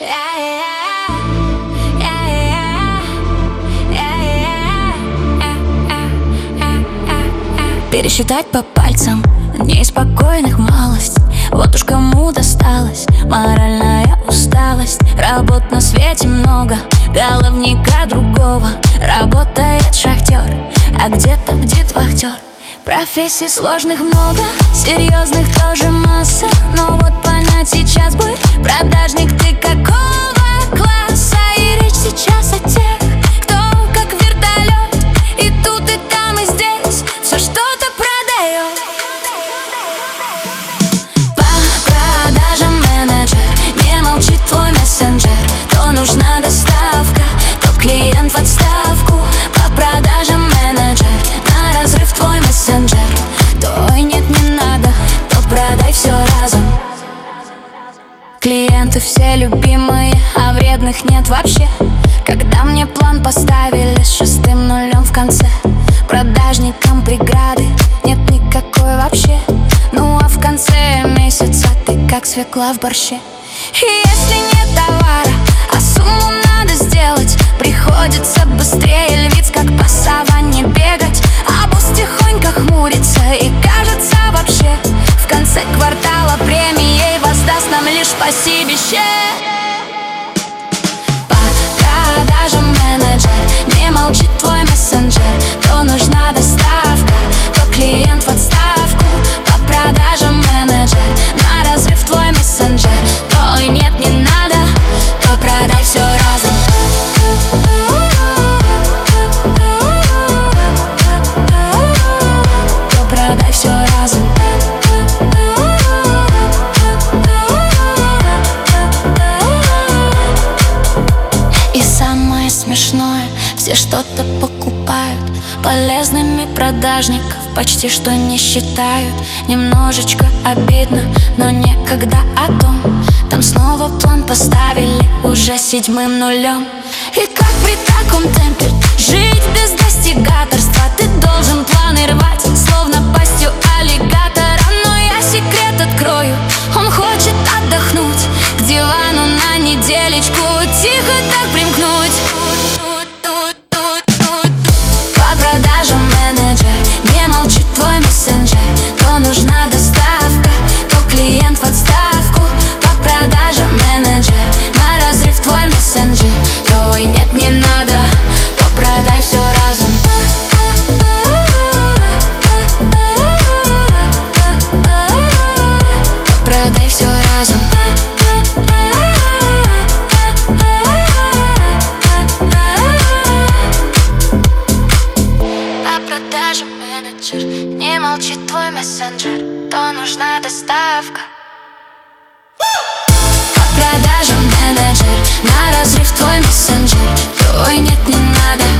Пересчитать по пальцам дней спокойных малость. Вот уж кому досталась моральная усталость. Работ на свете много, головника другого. Работает шахтер, а где-то бдит вахтер. Профессий сложных много, серьезных тоже масса. Но вот понять сейчас бы, продажник ты какого класса. И речь сейчас о тех, кто как вертолет, и тут, и там, и здесь все что-то продает. По продажам менеджер, не молчит твой мессенджер. То нужна доставка, то клиент в отставку. По продажам менеджер, на разрыв твой мессенджер. То и нет, не надо, то продай все разом. Клиенты все любимые, а вредных нет вообще. Когда мне план поставили с 6 нулем в конце, продажникам преграды нет никакой вообще. Ну а в конце месяца ты как свекла в борще. И если нет товара, а сумму надо сделать, приходится быстрее львиц, как по саванне бегать. А босс тихонько хмурится и кажется вообще в конце квартала премией воздаст нам лишь спасибище. По продажам менеджер, не молчит твой мессенджер. То нужна доставка, то клиент в отставку. По продажам менеджер, на разрыв твой мессенджер. То и нет, не надо, то продай все разом. То продай все разом. И самое смешное, все что-то покупают. Полезными продажников почти что не считают. Немножечко обидно, но некогда о том. Там снова план поставили уже 7 нулем. И как при таком темпе жить без достигаторства? Ты должен планы рвать, словно пастью аллигатора. Но я секрет открою, он хочет отдохнуть, к дивану на неделечку тихо так примкнуть. По продажам менеджер, не молчит твой мессенджер. То нужна доставка, то клиент в отставку. По продажам менеджер, на разрыв твой мессенджер. То и нет, не надо, то продай все разом. То продай все разом. По продажам менеджер, не молчит твой мессенджер. То нужна доставка. По продажам менеджер, на разрыв твой мессенджер. То и нет, не надо,